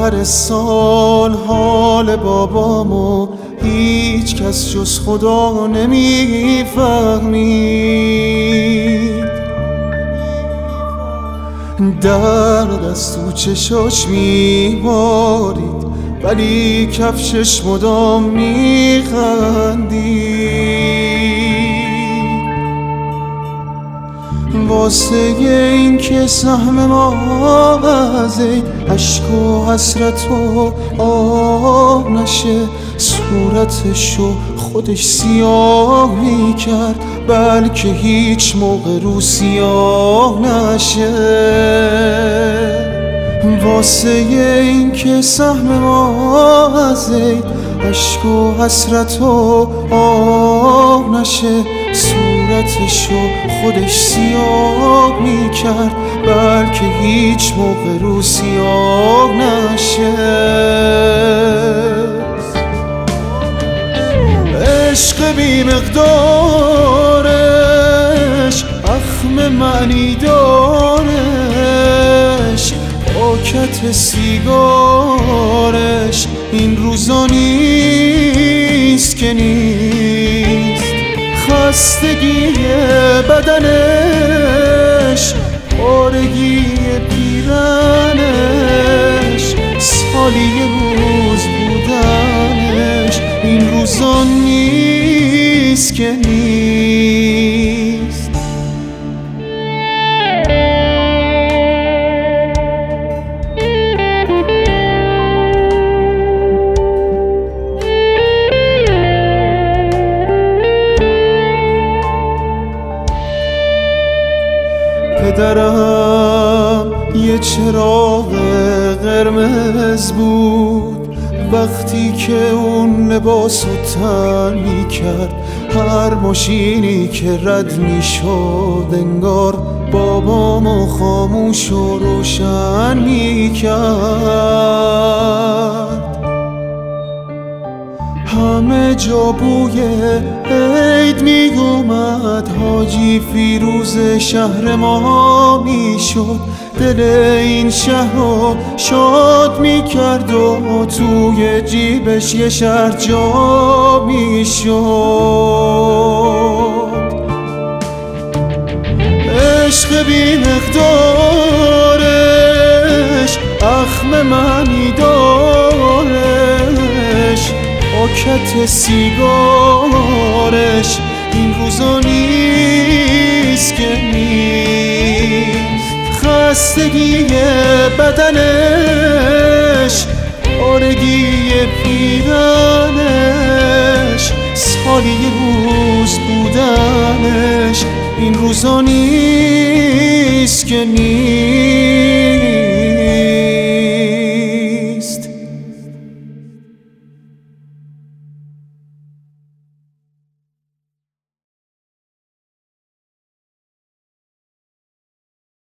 آخر سال حال بابامو هیچ کس جز خدا نمیفهمید. درد از تو چشاش میبارید ولی کفشش مدام میخندید. واسه این که سهم ما از عشق و حسرت و آه نشه، صورتشو خودش سیاه میکرد بلکه هیچ موقع رو سیاه نشه. واسه این که سهم ما از عشق و حسرت و آه نشه، صورتشو خودش سیاه میکرد بلکه هیچ موقع رو سیاه نشه. عشق بی مقدارش اخم معنی دارش، پاکت سیگارش این روزا نیست که نیست. خستگی بدنش، پارگی پیرنش، سالی یه روز بودنش این روزا نیست که نیست. پدرم یه چراغ قرمز بود وقتی که اون لباسو تن میکرد. هر ماشینی که رد میشد انگار بابامو خاموش و روشن میکرد. همه جا بوی عید می اومد، حاجی فیروز شهر ما می شد. دل این شهر رو شاد می کرد و توی جیبش یه شهر جا می شد. عشق بی مقدارش اخم معنی دارش، پاکت سیگارش این روزا نیست که نیست. خستگی بدنش، پارگی پیرنش، سالی یه روز بودنش این روزا نیست که نیست.